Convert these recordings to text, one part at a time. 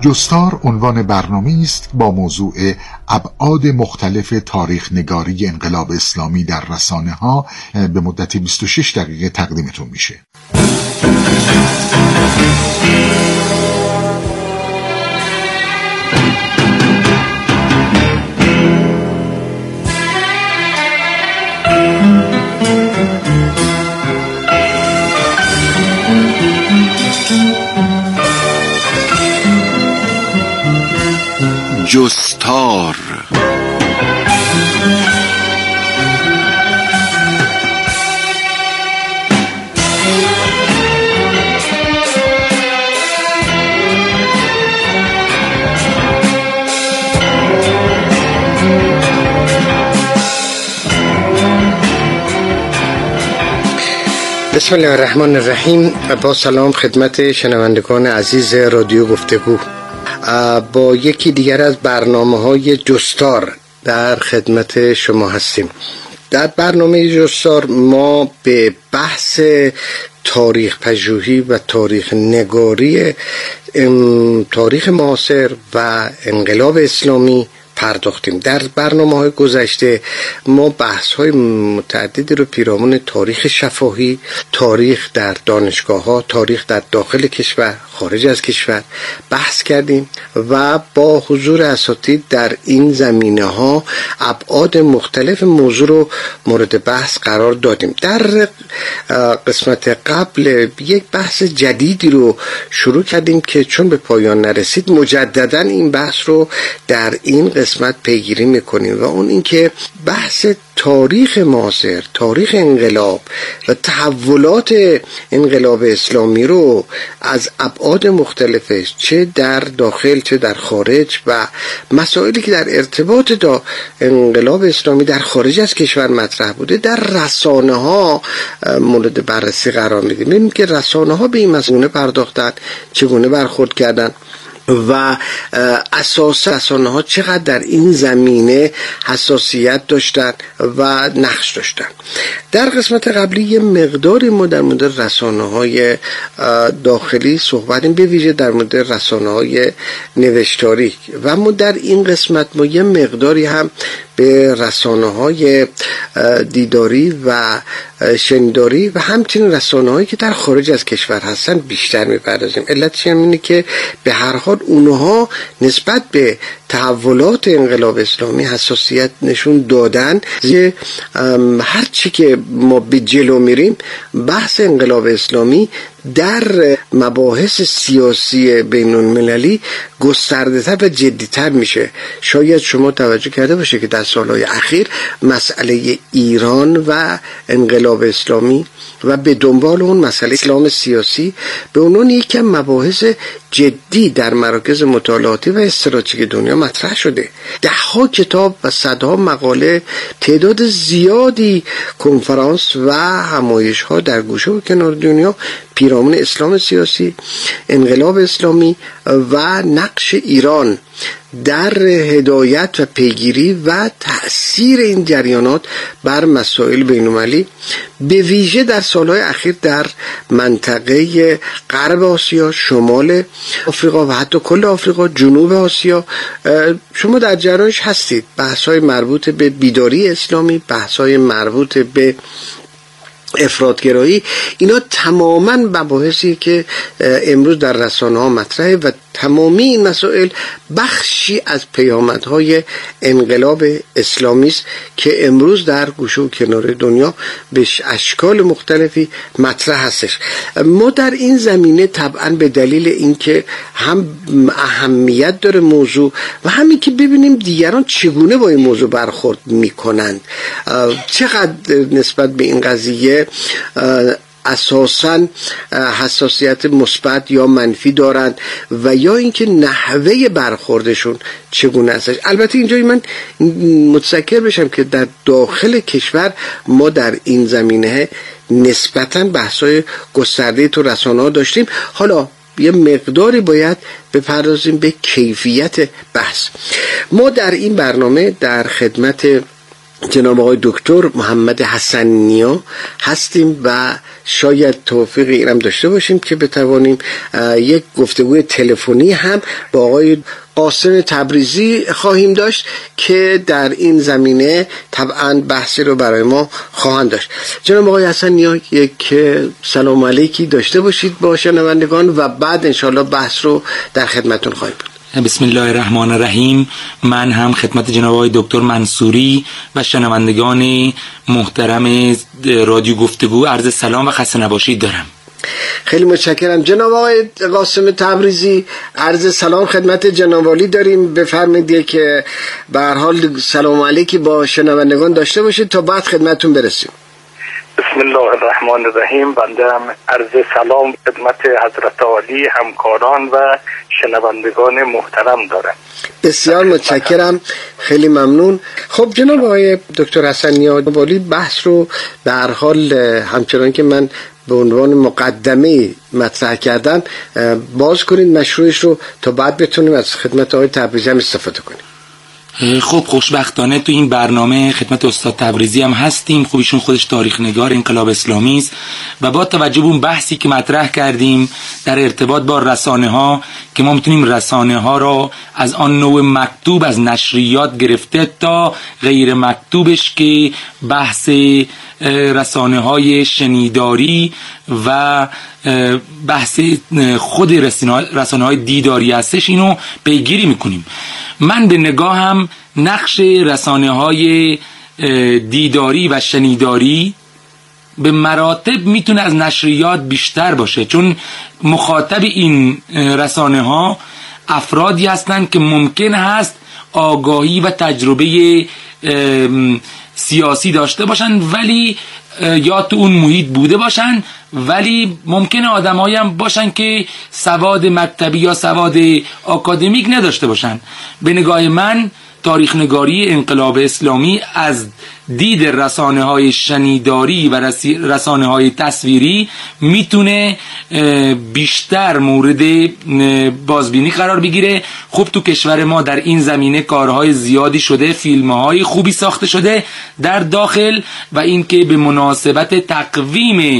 جستار عنوان برنامه است با موضوع ابعاد مختلف تاریخ نگاری انقلاب اسلامی در رسانه ها به مدت 26 دقیقه تقدیمتون میشه. جستار بسم الله الرحمن الرحیم. با سلام خدمت شنوندگان عزیز رادیو گفتگو، با یکی دیگر از برنامه‌های جستار در خدمت شما هستیم. در برنامه جستار ما به بحث تاریخ پژوهی و تاریخ نگاری تاریخ معاصر و انقلاب اسلامی پرداختیم. در برنامه‌های گذشته ما بحث‌های متعددی رو پیرامون تاریخ شفاهی، تاریخ در دانشگاه‌ها، تاریخ در داخل کشور، خارج از کشور بحث کردیم و با حضور اساتید در این زمینه‌ها ابعاد مختلف موضوع رو مورد بحث قرار دادیم. در قسمت قبل یک بحث جدیدی رو شروع کردیم که چون به پایان نرسید مجدداً این بحث رو در این قسمت پیگیری میکنیم و اون اینکه بحث تاریخ معاصر، تاریخ انقلاب و تحولات انقلاب اسلامی رو از ابعاد مختلفش، چه در داخل چه در خارج، و مسائلی که در ارتباط با انقلاب اسلامی در خارج از کشور مطرح بوده در رسانه ها مورد بررسی قرار میدیم. می‌بینیم که رسانه ها به این مسئله پرداختن، چگونه برخورد کردن و اساس رسانه ها چقدر در این زمینه حساسیت داشتن و نقش داشتن. در قسمت قبلی یه مقداری ما در مورد رسانه های داخلی صحبتیم، به ویژه در مورد رسانه های نوشتاری، و ما در این قسمت ما یه مقداری هم به رسانه های دیداری و شنیداری و همچنین رسانه هایی که در خارج از کشور هستن بیشتر میپردازیم. علتش اینه که به هر حال اونها نسبت به تحولات انقلاب اسلامی حساسیت نشون دادن. هر چی که ما به جلو میریم بحث انقلاب اسلامی در مباحث سیاسی بین المللی گسترده‌تر و جدی‌تر میشه. شاید شما توجه کرده باشه که در سالهای اخیر مسئله ایران و انقلاب اسلامی و به دنبال اون مسئله اسلام سیاسی به عنوان یکی از مباحث جدی در مراکز مطالعاتی و استراتژیک دنیا مطرح شده. ده‌ها کتاب و صدها مقاله، تعداد زیادی کنفرانس و همایش‌ها در گوشه و کنار دنیا پیرامون اسلام سیاسی، انقلاب اسلامی و نقش ایران در هدایت و پیگیری و تأثیر این جریانات بر مسائل بین‌المللی، به ویژه در سالهای اخیر در منطقه غرب آسیا، شمال آفریقا و حتی کل آفریقا، جنوب آسیا شما در جریانش هستید. بحث‌های مربوط به بیداری اسلامی، بحث‌های مربوط به افراط‌گرایی، اینا تماماً مباحثی که امروز در رسانه‌ها مطرحه و تمامی این مسائل بخشی از پیامدهای انقلاب اسلامی است که امروز در گوشه و کنار دنیا به اشکال مختلفی مطرح هستش. ما در این زمینه طبعاً به دلیل اینکه هم اهمیت داره موضوع و همین که ببینیم دیگران چگونه با این موضوع برخورد میکنند، چقدر نسبت به این قضیه اساساً حساسیت مثبت یا منفی دارند و یا اینکه نحوه برخوردشون چگونه است. البته اینجایی من متذکر بشم که در داخل کشور ما در این زمینه نسبتاً بحث‌های گسترده تو رسانه‌ها داشتیم. حالا یه مقداری باید بپردازیم به کیفیت بحث. ما در این برنامه در خدمت جناب آقای دکتر محمد حسن نیا هستیم و شاید توفیق اینم داشته باشیم که بتوانیم یک گفتگوی تلفنی هم با آقای قاسم تبریزی خواهیم داشت که در این زمینه طبعا بحثی رو برای ما خواهند داشت. جناب آقای حسن نیا یک سلام علیکی داشته باشید با شنوندگان و بعد انشالله بحث رو در خدمتون خواهیم بود. بسم الله الرحمن الرحیم. من هم خدمت جناب آقای دکتر منصوری و شنوندگان محترم رادیو گفتگو عرض سلام و خسته نباشید دارم. خیلی متشکرم. جناب آقای قاسم تبریزی عرض سلام خدمت جناب عالی داریم. بفرمایید که به هر حال سلام علیکی با شنوندگان داشته باشید تا بعد خدمتتون برسیم. بسم الله الرحمن الرحیم. بنده هم عرض سلام خدمت حضرت عالی، همکاران و شنوندگان محترم دارم. بسیار متشکرم، خیلی ممنون. خب جناب آقای دکتر حسن نیا، بحث رو به هر حال همچنان که من به عنوان مقدمه مطرح کردم باز کنید مشروعش رو تا بعد بتونیم از خدمت آقای تبریزی هم استفاده کنیم. خب خوشبختانه تو این برنامه خدمت استاد تبریزی هم هستیم. خب ایشون خودش تاریخ نگار انقلاب اسلامی است و با توجه به اون بحثی که مطرح کردیم در ارتباط با رسانه ها که ما میتونیم رسانه ها را از آن نوع مکتوب از نشریات گرفته تا غیر مکتوبش که بحث رسانه های شنیداری و بحث خود رسانه های دیداری هستش، اینو پیگیری میکنیم. من به نگاهم نقش رسانه های دیداری و شنیداری به مراتب میتونه از نشریات بیشتر باشه، چون مخاطب این رسانه ها افرادی هستند که ممکن هست آگاهی و تجربه سیاسی داشته باشن ولی یا تو اون محیط بوده باشن، ولی ممکنه آدمایی هم باشن که سواد مکتبی یا سواد آکادمیک نداشته باشن. به نگاه من تاریخ نگاری انقلاب اسلامی از دید رسانه های شنیداری و رسانه های تصویری میتونه بیشتر مورد بازبینی قرار بگیره. خب تو کشور ما در این زمینه کارهای زیادی شده، فیلمهای خوبی ساخته شده در داخل و اینکه به مناسبت تقویم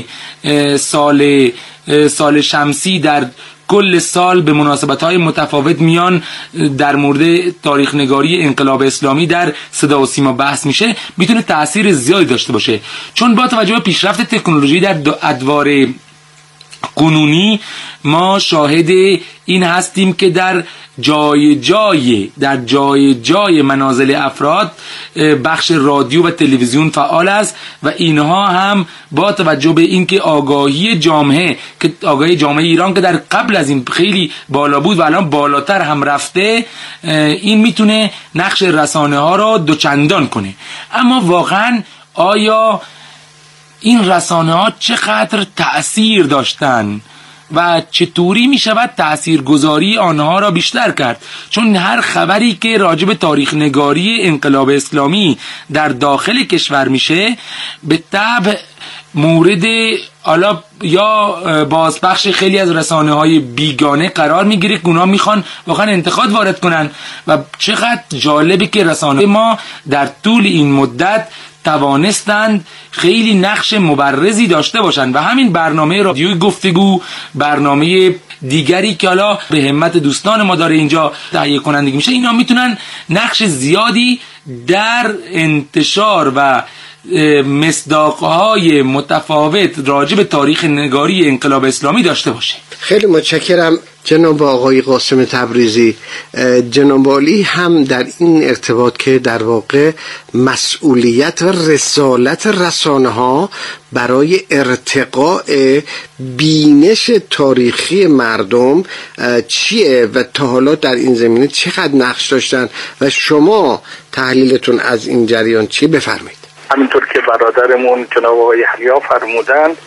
سال شمسی در کل سال به مناسبت‌های متفاوت میان در مورد تاریخ نگاری انقلاب اسلامی در صدا و سیما بحث میشه، میتونه تأثیر زیادی داشته باشه. چون با توجه به پیشرفت تکنولوژی در ادوار کنونی ما شاهد این هستیم که در جای جای منازل افراد بخش رادیو و تلویزیون فعال است و اینها هم با توجه به اینکه آگاهی جامعه ایران که در قبل از این خیلی بالا بود و الان بالاتر هم رفته، این میتونه نقش رسانه ها را دوچندان کنه. اما واقعا آیا این رسانه ها چقدر تأثیر داشتن و چطوری می شود تأثیرگذاری آنها را بیشتر کرد؟ چون هر خبری که راجع به تاریخ نگاری انقلاب اسلامی در داخل کشور میشه به طبع مورد یا بازپخش خیلی از رسانه های بیگانه قرار میگیره که اونا میخوان واقعا انتقاد وارد کنن. و چقدر جالبه که رسانه ما در طول این مدت توانستند خیلی نقش مبرزی داشته باشند و همین برنامه رادیوی گفتگو، برنامه دیگری که حالا به همت دوستان ما داره اینجا تهیه کنندگی میشه، اینا میتونن نقش زیادی در انتشار و مصداقهای متفاوت راجع به تاریخ نگاری انقلاب اسلامی داشته باشه. خیلی متشکرم جناب آقای قاسم تبریزی. جناب عالی هم در این ارتباط که در واقع مسئولیت و رسالت رسانه ها برای ارتقاء بینش تاریخی مردم چیه و تا حالا در این زمینه چقدر نقش داشتن و شما تحلیلتون از این جریان چی؟ بفرمایید. همینطور که برادرمون جناب آقای حلیا فرمودند،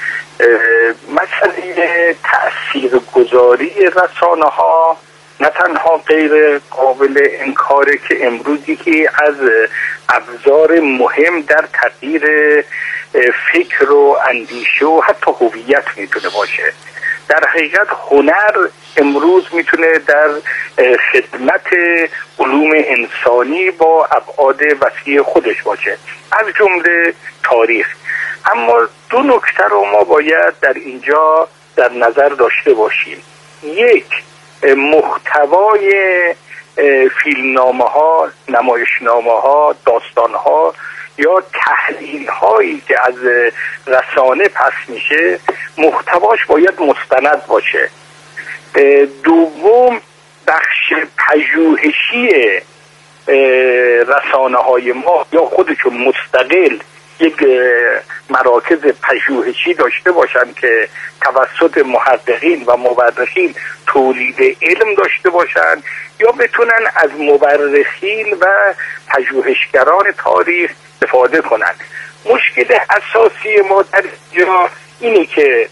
مسئله تأثیرگذاری رسانه ها نه تنها غیر قابل انکاره که امروزی که از ابزار مهم در تغییر فکر و اندیشه و حتی هویت میتونه باشه. در حقیقت هنر امروز میتونه در خدمت علوم انسانی با ابعاد وسیع خودش باشه، از جمله تاریخ. اما دو نکته رو ما باید در اینجا در نظر داشته باشیم. یک، محتوای فیلمنامه ها، نمایشنامه ها، داستان ها یا تحلیل هایی که از رسانه پس میشه محتواش باید مستند باشه. دوم، بخش پژوهشی رسانه های ما یا خودشون مستقل یک مراکز پژوهشی داشته باشن که توسط محققین و مورخین تولید علم داشته باشن، یا بتونن از مورخین و پژوهشگران تاریخ استفاده کنن. مشکل اساسی ما در اینجا اینه که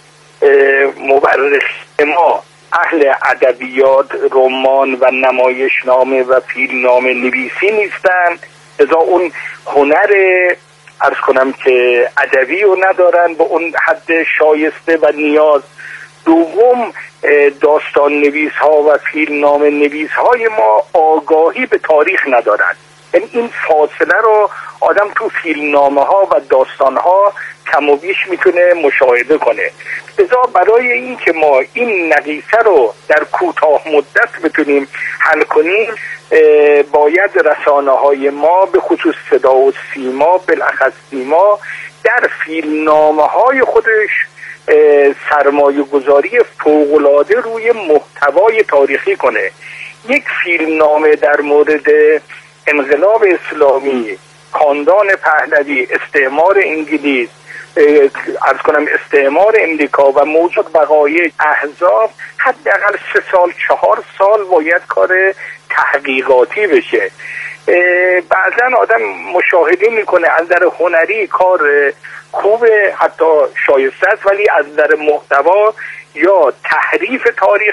مورخ ما اهل ادبیات، رمان و نمایشنامه و فیلمنامه نویسی نیستن، لذا اون هنر عرض کنم که ادبی رو ندارن به اون حد شایسته و نیاز. دوم، داستان نویس ها و فیلمنامه نویس های ما آگاهی به تاریخ ندارن. یعنی این فاصله رو آدم تو فیلمنامه ها و داستان ها کم و بیش میتونه مشاهده کنه. لذا برای این که ما این نقیصه رو در کوتاه مدت بتونیم حل کنیم، باید رسانه های ما به خصوص صدا و سیما، بالاخص سیما، در فیلمنامه های خودش سرمایه گذاری فوق‌العاده روی محتوای تاریخی کنه. یک فیلمنامه در مورد انقلاب اسلامی، خاندان پهلوی، استعمار انگلیس، عرض کنم استعمار امریکا و موجود وقایع احزاب، حداقل 3 سال 4 سال باید کار تحقیقاتی بشه. بعضا آدم مشاهده میکنه از در هنری کار خوبه، حتی شایسته است، ولی از در محتوا یا تحریف تاریخ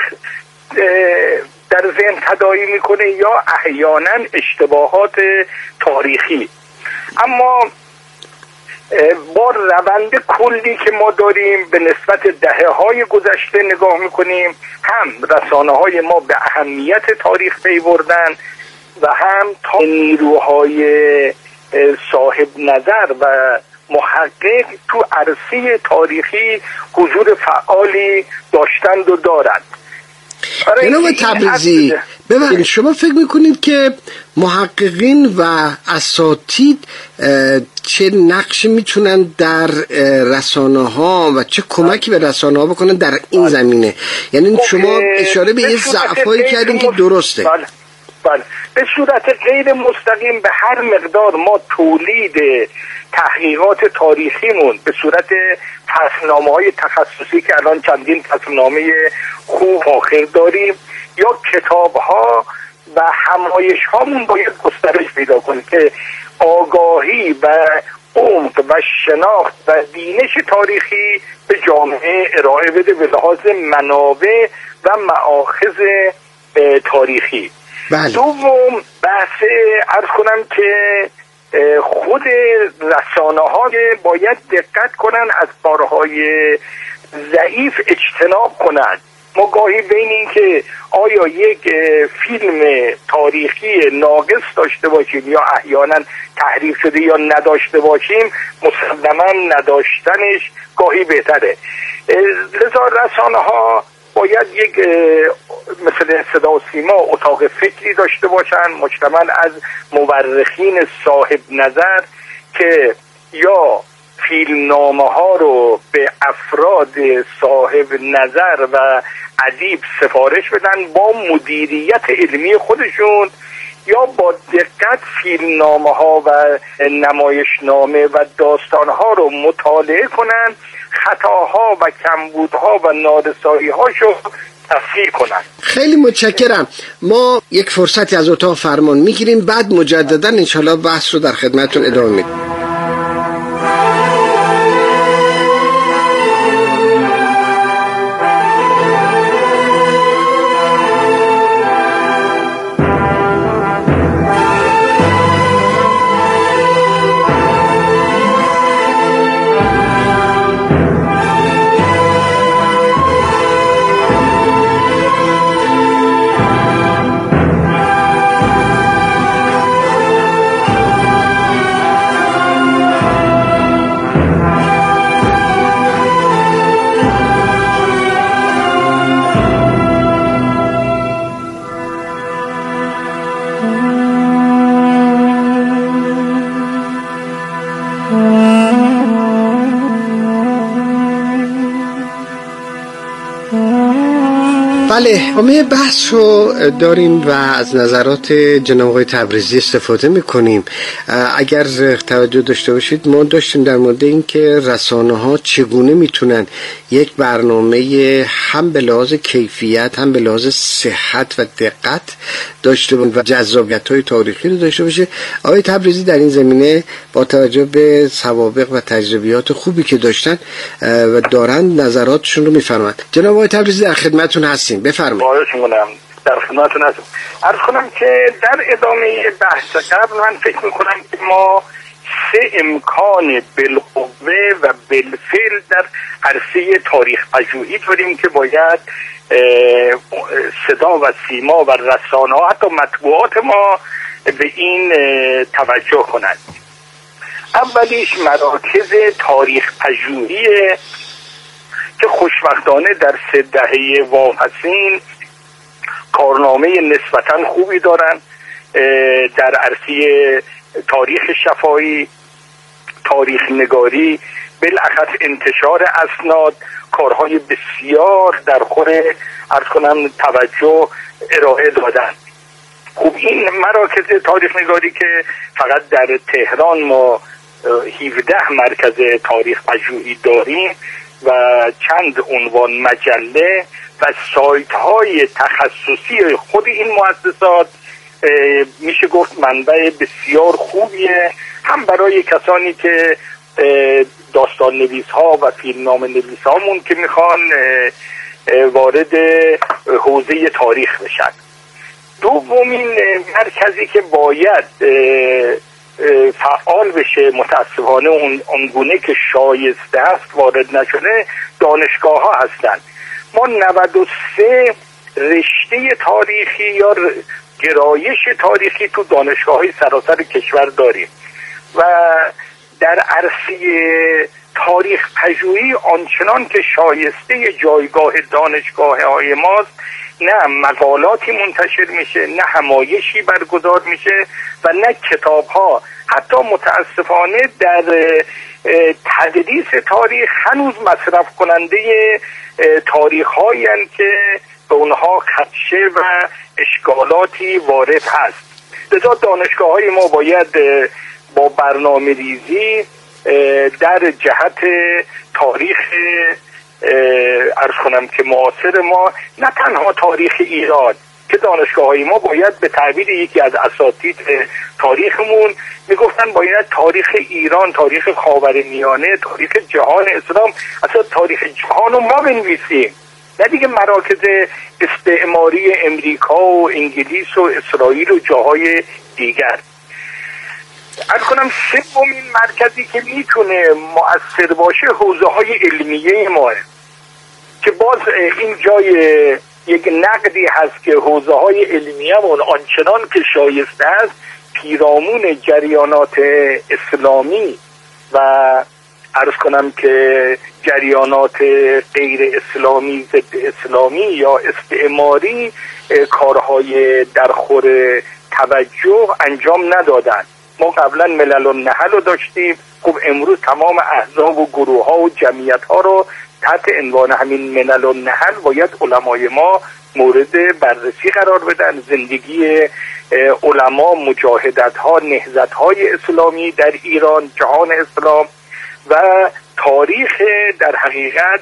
در ذهن تداعی میکنه یا احیانا اشتباهات تاریخی. اما با روند کلی که ما داریم به نسبت دهه‌های گذشته نگاه میکنیم، هم رسانه‌های ما به اهمیت تاریخ پی بردن و هم تا نیروهای صاحب نظر و محقق تو عرصه تاریخی حضور فعالی داشتند و دارند. جناب تبریزی، ببینید شما فکر میکنید که محققین و اساتید چه نقشی میتونن در رسانه ها و چه کمکی به رسانه ها بکنن در این زمینه؟ یعنی شما اشاره به یه ضعفایی کردین که درسته. بله، به صورت غیر مستقیم به هر مقدار ما تولید تحقیقات تاریخیمون به صورت فصلنامه‌های تخصصی که الان چندین فصلنامه خوب آخر داریم، یا کتاب‌ها و همایش‌هامون باید گسترش پیدا کنه که آگاهی و عمق و شناخت و بینش تاریخی به جامعه ارائه بده به لحاظ منابع و مآخذ تاریخی. بله. دوم، بحث عرض کنم که خود رسانه ها باید دقت کنن از کارهای ضعیف اجتناب کنند. ما گاهی بین این که آیا یک فیلم تاریخی ناقص داشته باشیم یا احیانا تحریف شده یا نداشته باشیم، مسلما نداشتنش گاهی بهتره. لذا رسانه ها باید یک مثل صدا و سیما اتاق فکری داشته باشن مشتمل از مورخین صاحب نظر که یا فیلمنامه ها رو به افراد صاحب نظر و ادیب سفارش بدن با مدیریت علمی خودشون، یا با دقت فیلمنامه ها و نمایشنامه و داستان ها رو مطالعه کنن، خطاها و کمبودها و نارسایی هاشو تصحیح کنن. خیلی متشکرم. ما یک فرصتی از اتاق فرمان میگیریم، بعد مجددا انشالله بحث رو در خدمتتون ادامه میدیم. بله، همه بحث رو داریم و از نظرات جناب آقای تبریزی استفاده میکنیم. اگر توجه داشته باشید ما داشتیم در مورد این که رسانه ها چگونه میتونن یک برنامه هم به لحاظ کیفیت هم به لحاظ صحت و دقت داشته و جذابیت های تاریخی رو داشته باشه. آقای تبریزی در این زمینه با توجه به سوابق و تجربیات خوبی که داشتن و دارن نظراتشون رو میفرمایند. جناب آقای تبریزی در خدمتتون هستیم، بفرمایید. خواهش می‌کنم. در خدمتتون هستم. عرض کنم که در ادامه بحث قبل من فکر می‌کنم که ما سه امکان بالقوه و بالفعل در عرصه تاریخ پژوهی داریم که باید صدا و سیما و رسانه‌ها حتی مطبوعات ما به این توجه کنند. اولیش مراکز تاریخ پژوهی که خوشبختانه در 3 دهه واپسین کارنامه نسبتاً خوبی دارن در عرصه تاریخ شفاهی، تاریخ نگاری، بالاخص انتشار اسناد، کارهای بسیار در خور عرض کنم توجه ارائه دادن. خب این مراکز تاریخ نگاری که فقط در تهران ما 17 مرکز تاریخ پژوهی داریم و چند عنوان مجله و سایت های تخصصی خود این مؤسسات میشه گفت منبع بسیار خوبیه، هم برای کسانی که داستان نویس ها و فیلمنامه نویس هامون که میخوان وارد حوزه تاریخ بشن. دومین مرکزی که باید فعال بشه متاسفانه اونگونه که شایسته است وارد نشده دانشگاه ها هستند. ما 93 رشته تاریخی یا گرایش تاریخی تو دانشگاه های سراسر کشور داریم و در عرصه تاریخ پژوهی آنچنان که شایسته جایگاه دانشگاه های ماست نه مقالاتی منتشر میشه، نه همایشی برگزار میشه و نه کتاب ها. حتی متاسفانه در تدریس تاریخ هنوز مصرف کننده تاریخ هایی هستند که به اونها خدشه و اشکالاتی وارد هست. لذا دانشگاه های ما باید با برنامه ریزی در جهت تاریخ عرض کنم که معاصر ما، نه تنها تاریخ ایران که دانشگاه های ما باید به تعبیر یکی از اساتید تاریخمون میگفتن باید تاریخ ایران، تاریخ خاورمیانه، تاریخ جهان اسلام، اصلا تاریخ جهان رو ما بنویسیم، نه دیگه مراکز استعماری امریکا و انگلیس و اسرائیل و جاهای دیگر. عرض کنم سومین مرکزی که میتونه مؤثر باشه حوزه های علمیه ماه که باز این جای یک نقدی هست که حوزه های علمیه مون آنچنان که شایسته است پیرامون جریانات اسلامی و عرض کنم که جریانات غیر اسلامی، ضد اسلامی یا استعماری کارهای درخور توجه انجام ندادن. ما قبلا ملل النحل رو داشتیم، خب امروز تمام احزاب و گروه ها و جمعیت ها رو تحت عنوان همین ملل النحل باید علمای ما مورد بررسی قرار بدن. زندگی علما، مجاهدت ها، نهضت های اسلامی در ایران، جهان اسلام و تاریخ در حقیقت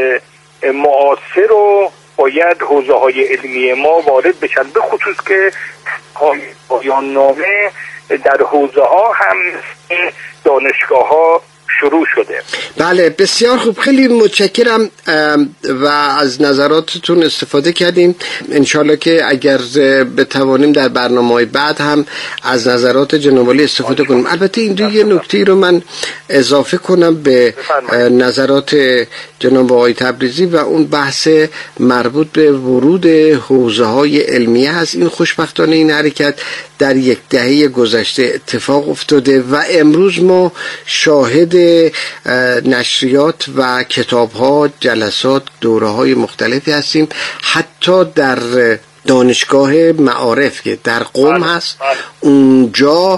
معاصر رو باید حوزه های علمی ما وارد بشن، به خصوص که پایان نامه در حوزه ها هم دانشگاه ها شروع شده. بله بسیار خوب، خیلی متشکرم و از نظراتتون استفاده کردیم. انشالله که اگر بتوانیم در برنامه‌های بعد هم از نظرات جناب عالی استفاده کنیم. البته این یه نکته رو من اضافه کنم به نظرات جناب آقای تبریزی و اون بحث مربوط به ورود حوزه‌های علمیه هست. این خوشبختانه این حرکت در 1 دهه گذشته اتفاق افتاده و امروز ما شاهد نشریات و کتاب‌ها، جلسات، دوره‌های مختلفی هستیم. حتی در دانشگاه معارف که در قم هست، اونجا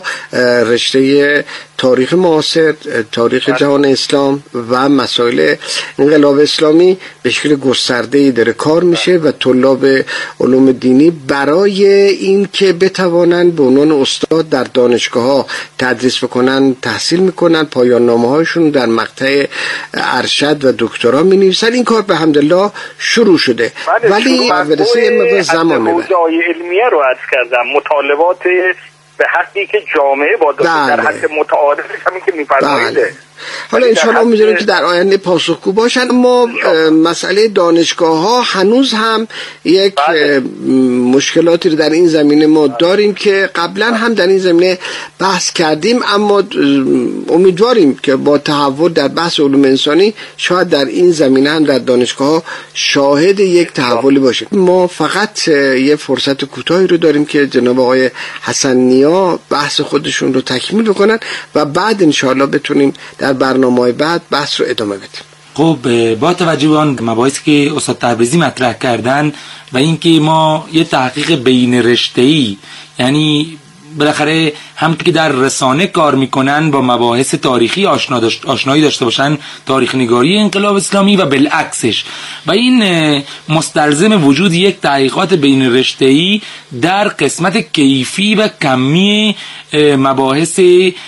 رشته تاریخ معاصر، تاریخ جهان اسلام و مسائل انقلاب اسلامی به شکل گسترده‌ای داره کار میشه و طلاب علوم دینی برای این که بتوانند به عنوان استاد در دانشگاه‌ها تدریس بکنن تحصیل میکنن، پایان نامه‌هاشون در مقطع ارشد و دکترا می‌نویسن. این کار به حمدالله شروع شده، ولی بررسی یه مقدار زمان میبره. حوزه‌های علمیه رو عرض کردم، مطالبات به حقی که جامعه با در حد متعارفش همین که می‌فرمایید. حالا انشاءالله می‌دونیم که در آینده پاسخگو باشن. ما مسئله دانشگاه ها هنوز هم یک مشکلاتی رو در این زمینه ما داریم که قبلا هم در این زمینه بحث کردیم، اما امیدواریم که با تحول در بحث علوم انسانی شاید در این زمینه هم در دانشگاه ها شاهد یک تحولی باشیم. ما فقط یه فرصت کوتاهی رو داریم که جناب آقای حسن نیا بحث خودشون رو تکمیل بکنن و بعد انشاءالله بتونیم در برنامه‌های بعد بحث رو ادامه بدیم. خب با توجه به آن مباحثی که استاد تبریزی مطرح کردن و اینکه ما یه تحقیق بین رشته‌ای، یعنی بالاخره هم که در رسانه کار میکنن با مباحث تاریخی آشنایی داشته باشن، تاریخ نگاری انقلاب اسلامی و بالعکسش، و این مستلزم وجود یک تحقیقات بین رشته‌ای در قسمت کیفی و کمی مباحث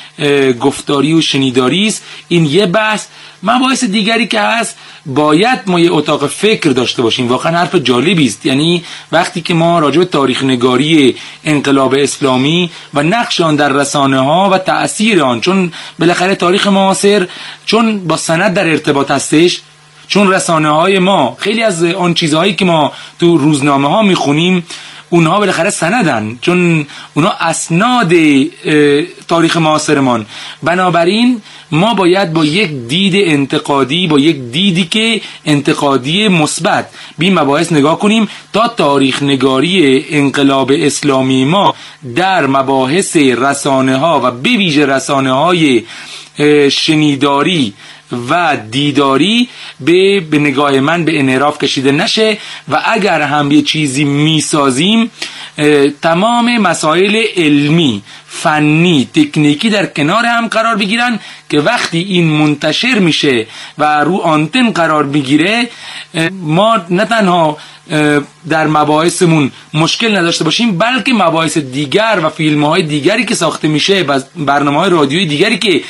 گفتاری و شنیداری است. این یه بحث. مباحث دیگری که هست، باید ما یه اتاق فکر داشته باشیم. واقعا حرف جالبی است. یعنی وقتی که ما راجع به تاریخ نگاری انقلاب اسلامی و نقش آن در رسانه ها و تأثیر آن، چون بالاخره تاریخ معاصر چون با سند در ارتباط هستش، چون رسانه های ما خیلی از آن چیزهایی که ما تو روزنامه ها میخونیم اونها بالاخره سندن، چون اونها اسناد تاریخ معاصرمان. بنابراین ما باید با یک دید انتقادی، با یک دیدی که انتقادی مثبت به این مباحث نگاه کنیم تا تاریخ نگاری انقلاب اسلامی ما در مباحث رسانه ها و به ویژه رسانه های شنیداری و دیداری به نگاه من به انحراف کشیده نشه و اگر هم یه چیزی میسازیم تمام مسائل علمی، فنی، تکنیکی در کنار هم قرار بگیرن که وقتی این منتشر میشه و رو آنتن قرار بگیره ما نه تنها در مباحثمون مشکل نداشته باشیم، بلکه مباحث دیگر و فیلم‌های دیگری که ساخته میشه و برنامه‌های رادیویی دیگری که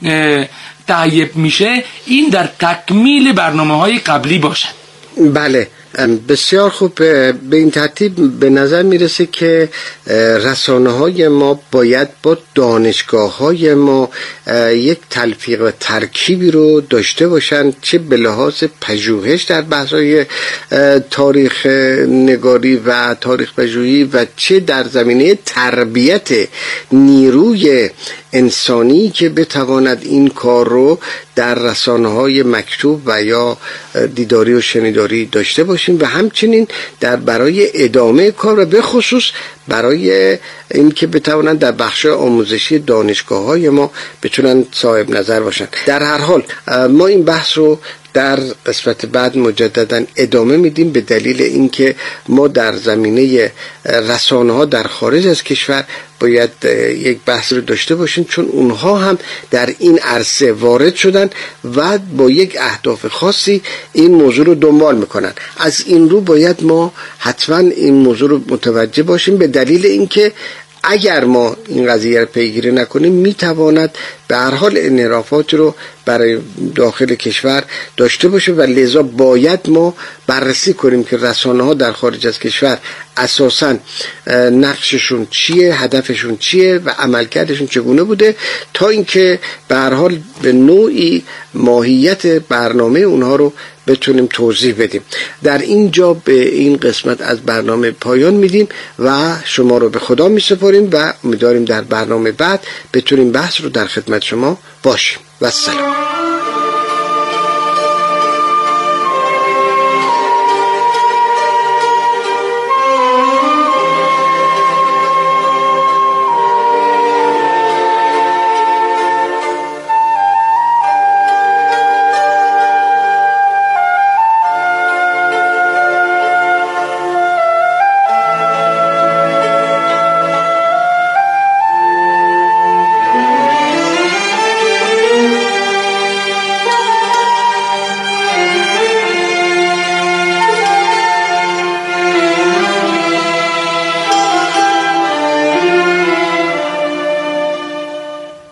تهیه میشه این در تکمیل برنامه‌های قبلی باشد. بله، بسیار خوب. به این ترتیب به نظر میرسه که رسانه‌های ما باید با دانشگاه‌های ما یک تلفیق و ترکیبی رو داشته باشن، چه به لحاظ پژوهش در بحث‌های تاریخ نگاری و تاریخ پژوهی و چه در زمینه تربیت نیروی انسانی که بتواند این کار رو در رسانه‌های مکتوب و یا دیداری و شنیداری داشته باشیم و همچنین در برای ادامه کار و به خصوص برای این که بتوانند در بخش آموزشی دانشگاه‌های ما بتونن صاحب نظر باشن. در هر حال ما این بحث رو در قسمت بعد مجددا ادامه میدیم به دلیل اینکه ما در زمینه رسانه‌ها در خارج از کشور باید یک بحث رو داشته باشیم، چون اونها هم در این عرصه وارد شدن و با یک اهداف خاصی این موضوع رو دنبال میکنن. از این رو باید ما حتما این موضوع رو متوجه باشیم، به دلیل اینکه اگر ما این قضیه رو پیگیری نکنیم میتواند به هر حال انحرافات رو برای داخل کشور داشته باشه و لذا باید ما بررسی کنیم که رسانه ها در خارج از کشور اساساً نقششون چیه، هدفشون چیه و عملکردشون چگونه بوده، تا اینکه به هر حال به نوعی ماهیت برنامه اونها رو بتونیم توضیح بدیم. در اینجا به این قسمت از برنامه پایان میدیم و شما رو به خدا میسپاریم و امیدواریم در برنامه بعد بتونیم بحث رو در خدمت شما باشیم. و السلام.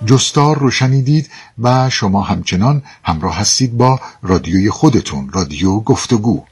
جستار رو شنیدید و شما همچنان همراه هستید با رادیوی خودتون، رادیو گفتگو.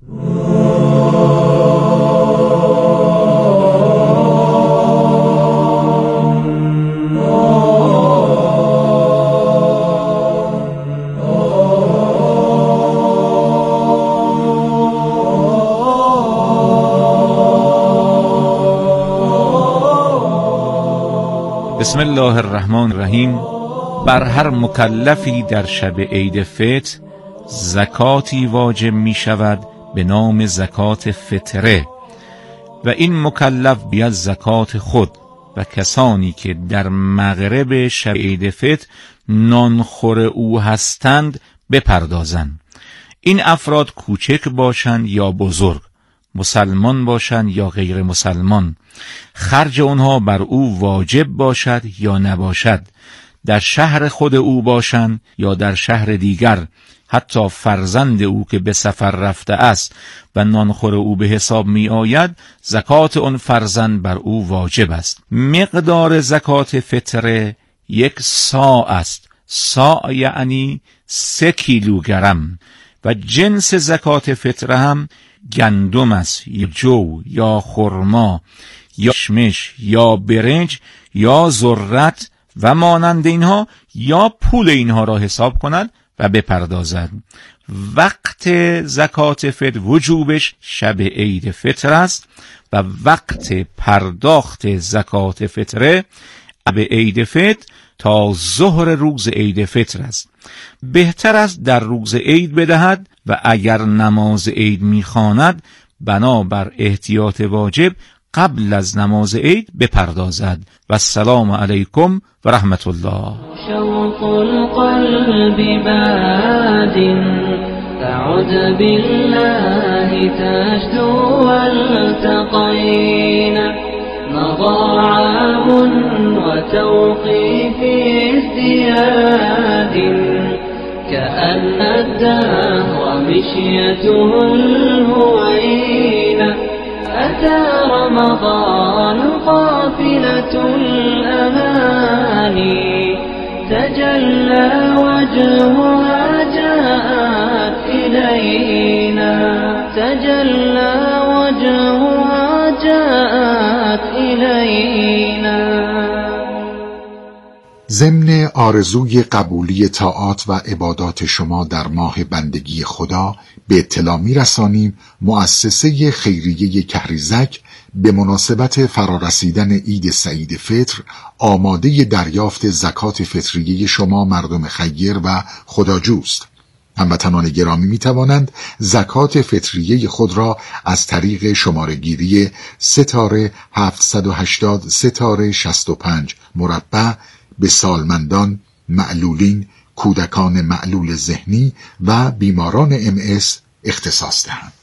بسم الله الرحمن الرحیم. بر هر مکلفی در شب عید فطر زکاتی واجب می شود به نام زکات فطره و این مکلف باید زکات خود و کسانی که در مغرب شب عید فطر نانخور او هستند بپردازند. این افراد کوچک باشند یا بزرگ، مسلمان باشند یا غیر مسلمان، خرج اونها بر او واجب باشد یا نباشد، در شهر خود او باشند یا در شهر دیگر، حتی فرزند او که به سفر رفته است و نانخور او به حساب می آید، زکات اون فرزند بر او واجب است. مقدار زکات فطره 1 صاع است. صاع یعنی 3 کیلوگرم و جنس زکات فطره هم گندم است یا جو یا خرما یا کشمش یا برنج یا ذرت و مانند اینها، یا پول اینها را حساب کند و بپردازد. وقت زکات فطر وجوبش شب عید فطر است و وقت پرداخت زکات فطره شب عید فطر تا ظهر روز عید فطر است. بهتر است در روز عید بدهد و اگر نماز عید می‌خواند بنابر احتیاط واجب قبل از نماز عید بپردازد. و السلام علیکم و رحمت الله. شوق القلب باد تعد بالله تجدو والتقينا مضى عام وتوقيف ازدياد كأن الدهر مشيته الهوينة أتى رمضان قافلة الأماني تجلى وجهها جاءت إلينا تجلى وجهها جاءت إلينا. ضمن آرزوی قبولی طاعات و عبادات شما در ماه بندگی خدا به اطلاع می‌رسانیم مؤسسه خیریه کهریزک به مناسبت فرارسیدن عید سعید فطر آماده دریافت زکات فطریه شما مردم خیر و خداجوست. هموطنان گرامی می توانند زکات فطریه خود را از طریق شماره‌گیری 3-780-65 مربع به سالمندان، معلولین، کودکان معلول ذهنی و بیماران MS اختصاص دهند.